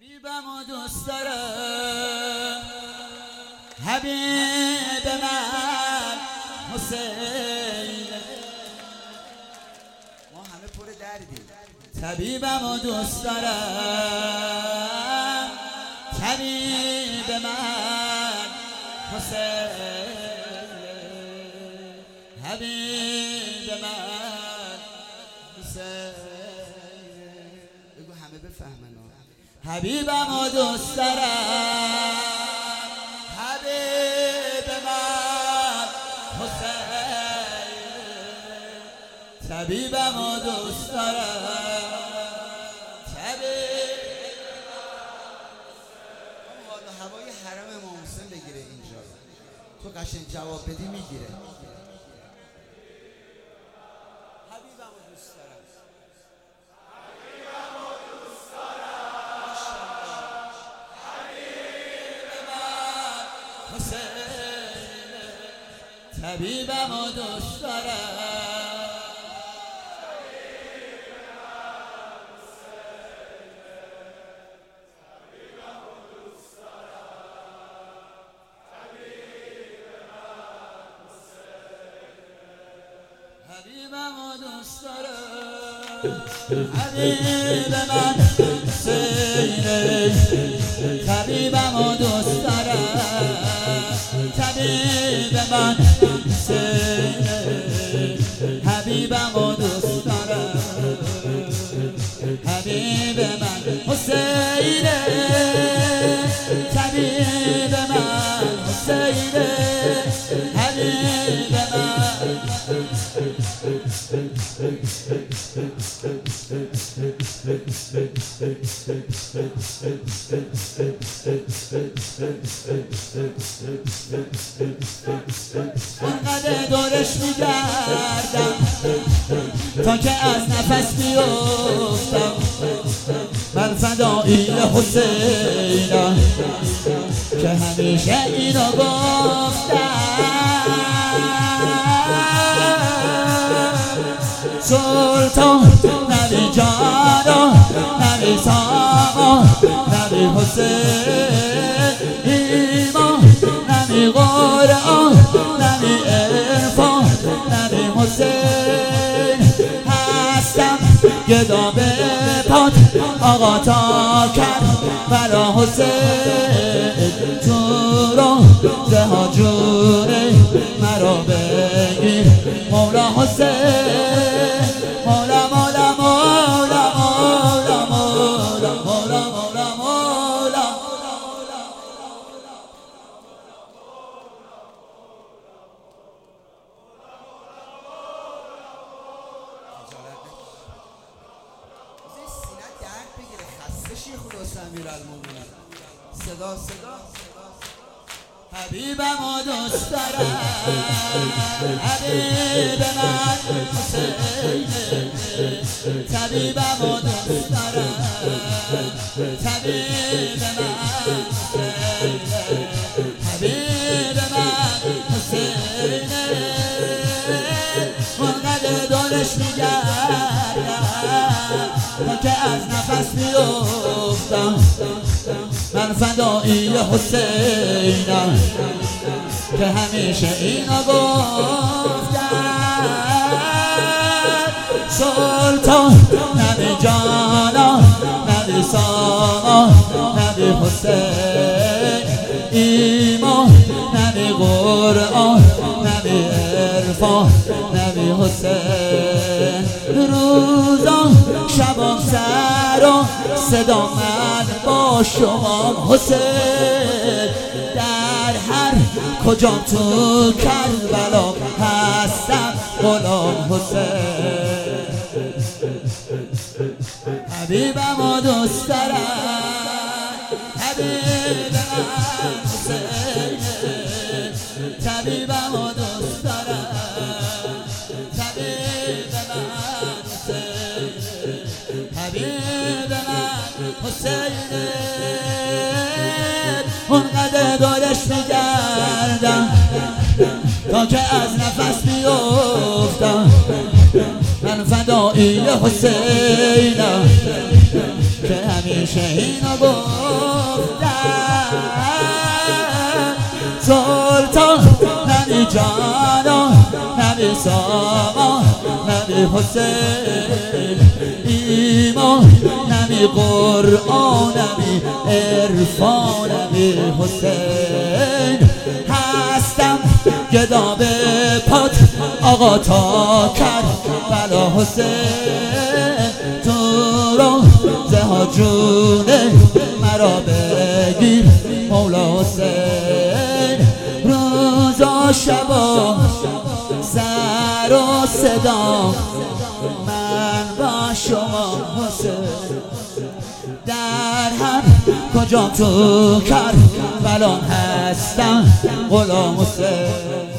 حبیبمو دوست دارم، حبیب من حسین. ما همه پر دردیم. طبیبمو دوست دارم، طبیب من حسین، حبیب من حسین. بگو همه بفهمن. حبیبمو دوست دارم، حبیب من حسین، طبیبمو دوست دارم، طبیب من حسین. هوای حرم امام حسین بگیره اینجا، تو قشنگ جواب بدی میگیره. حبیبمو دوست دارم، طبیبمو دوست دارم، حبیبمو دوست دارم، حبیب من حسین، طبیبمو دوست دارم، طبیب من حسین، حبیبمو دوست دارم، حبیب من حسین، طبیب من حسین، حبیب انقدر دورش میگردم تا که از نفس بیفتم، من فدایی حسینم که همیشه اینو گفتم. سلطان نبی جانا، نبی ساما، نبی حسین، ایمان نبی قرآن، نبی عرفان، نبی حسین. هستم گدا به پات آقا تا کرد برا حسین، تو روزه ها جوره مرا بگیر مولا حسین. مولا مولا مولا مولا مولا مولا مولا مولا. سینه درد بگیره، خسته شی خدا امیرالمومنین. صدا حبیبمو دوست دارم، حبیب من حسین، طبیبمو دوست دارم، طبیب من حسین، حبیب من حسین. انقدر دورش میگردم تا که از نفس بیفتم، من فدایی حسینم که همیشه اینو گفتم. سلطان نبی جانا، نبی ساما، نبی حسین، ایمان نبی قرآن، نبی عرفان، نبی حسین. روزان شبان سر و صدا من با شما حسین، در هر کجام تو کربلا هستم غلام حسین. حبیبمو دوست دارم، حبیب من حسین، طبیبمو دوست دارم، طبیب من حسین، حبیب من حسین. انقدر دورش میگردم تا که از نفس بیفتم، من فدایی حسینم که همیشه اینو گفتم سلطان نبی جانان نبی سامان نبی حسین ایمان نبی قرآن نبی عرفان نبی حسین هستم گدا به پات آقا تا کربلا حسین تو روزه ها جونه مرا بگیر مولا حسین روزا شبا سر و صدا من با شما حسین در هم کجا تو کربلا هستم غلام حسین